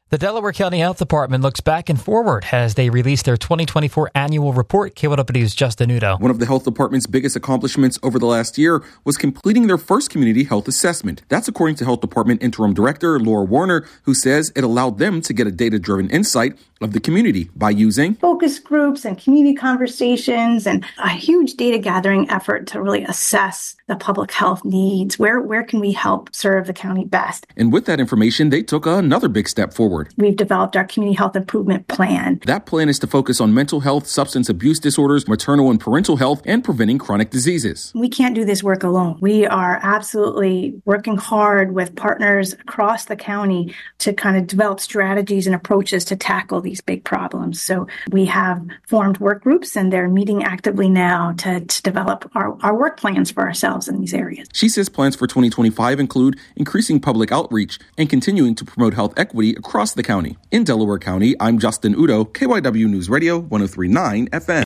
The Delaware County Health Department looks back and forward as they release their 2024 annual report. KYW's Justin Udo. One of the health department's biggest accomplishments over the last year was completing their first community health assessment. That's according to Health Department Interim Director Laura Warner, who says it allowed them to get a data-driven insight of the community by using focus groups and community conversations and a huge data gathering effort to really assess the public health needs. Where can we help serve the county best? And with that information, they took another big step forward. We've developed our community health improvement plan. That plan is to focus on mental health, substance abuse disorders, maternal and parental health, and preventing chronic diseases. We can't do this work alone. We are absolutely working hard with partners across the county to kind of develop strategies and approaches to tackle these big problems. So we have formed work groups and they're meeting actively now to develop our work plans for ourselves in these areas. She says plans for 2025 include increasing public outreach and continuing to promote health equity across the county. In Delaware County, I'm Justin Udo, KYW News Radio 103.9 FM.